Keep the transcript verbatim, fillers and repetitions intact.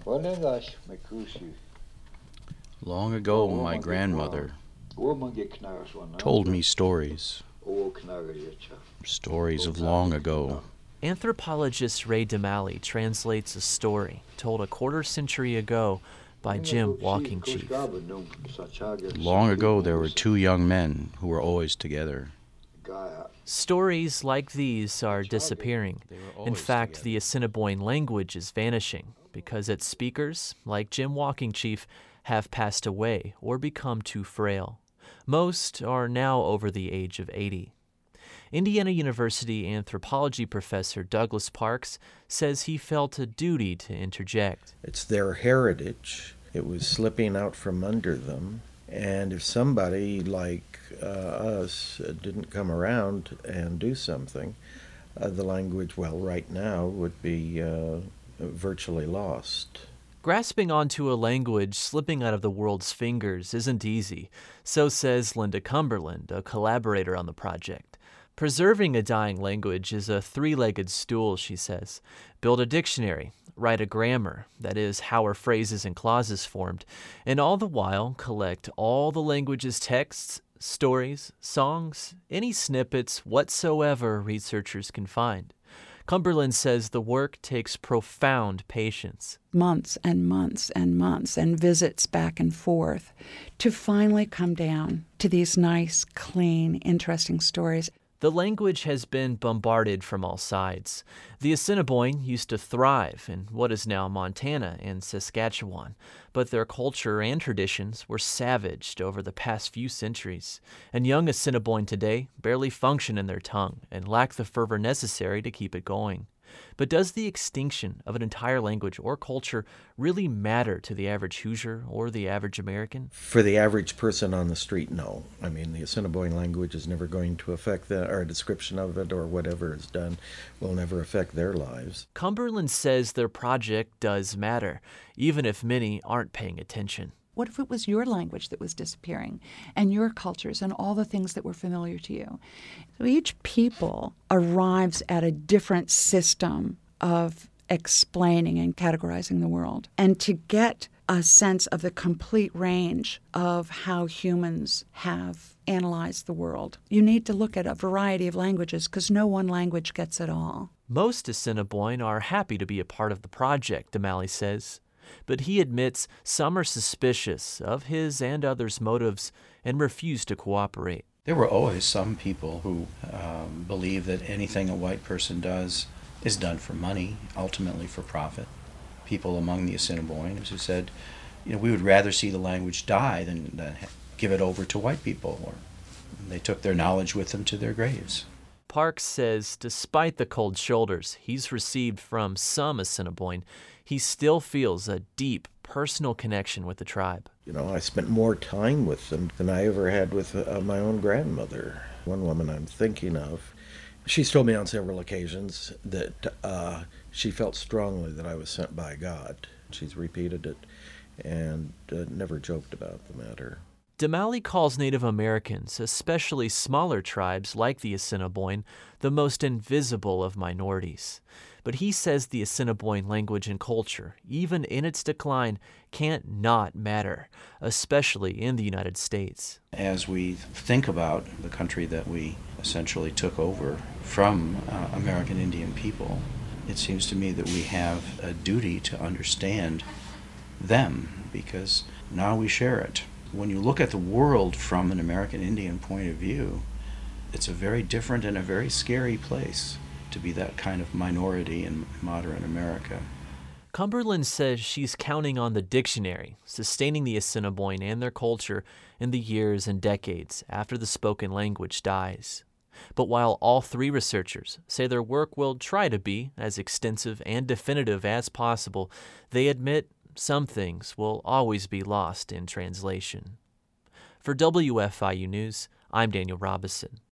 Long ago, my grandmother told me stories, stories of long ago. Anthropologist Ray DeMalley translates a story told a quarter century ago by Jim Walking Chief. Long ago, there were two young men who were always together. Stories like these are disappearing. In fact, the Assiniboine language is vanishing because its speakers, like Jim Walking Chief, have passed away or become too frail. Most are now over the age of eighty. Indiana University anthropology professor Douglas Parks says he felt a duty to interject. It's their heritage. It was slipping out from under them. And if somebody like uh, us uh, didn't come around and do something, uh, the language, well, right now would be uh, virtually lost. Grasping onto a language slipping out of the world's fingers isn't easy, so says Linda Cumberland, a collaborator on the project. Preserving a dying language is a three-legged stool, she says. Build a dictionary, write a grammar, that is, how are phrases and clauses formed, and all the while collect all the language's texts, stories, songs, any snippets whatsoever researchers can find. Cumberland says the work takes profound patience. Months and months and months and visits back and forth to finally come down to these nice, clean, interesting stories. The language has been bombarded from all sides. The Assiniboine used to thrive in what is now Montana and Saskatchewan, but their culture and traditions were savaged over the past few centuries, and young Assiniboine today barely function in their tongue and lack the fervor necessary to keep it going. But does the extinction of an entire language or culture really matter to the average Hoosier or the average American? For the average person on the street, no. I mean, the Assiniboine language is never going to affect the, our description of it or whatever is done will never affect their lives. Cumberland says their project does matter, even if many aren't paying attention. What if it was your language that was disappearing and your cultures and all the things that were familiar to you? So each people arrives at a different system of explaining and categorizing the world. And to get a sense of the complete range of how humans have analyzed the world, you need to look at a variety of languages because no one language gets it all. Most Assiniboine are happy to be a part of the project, DeMalley says. But he admits some are suspicious of his and others' motives and refuse to cooperate. There were always some people who um, believe that anything a white person does is done for money, ultimately for profit. People among the Assiniboines who said, you know, we would rather see the language die than, than give it over to white people. Or they took their knowledge with them to their graves. Parks says despite the cold shoulders he's received from some Assiniboine, he still feels a deep personal connection with the tribe. You know, I spent more time with them than I ever had with uh, my own grandmother. One woman I'm thinking of, she's told me on several occasions that uh, she felt strongly that I was sent by God. She's repeated it and uh, never joked about the matter. DeMalley calls Native Americans, especially smaller tribes like the Assiniboine, the most invisible of minorities. But he says the Assiniboine language and culture, even in its decline, can't not matter, especially in the United States. As we think about the country that we essentially took over from uh, American Indian people, it seems to me that we have a duty to understand them because now we share it. When you look at the world from an American Indian point of view, it's a very different and a very scary place to be that kind of minority in modern America. Cumberland says she's counting on the dictionary, sustaining the Assiniboine and their culture in the years and decades after the spoken language dies. But while all three researchers say their work will try to be as extensive and definitive as possible, they admit some things will always be lost in translation. For W F I U News, I'm Daniel Robison.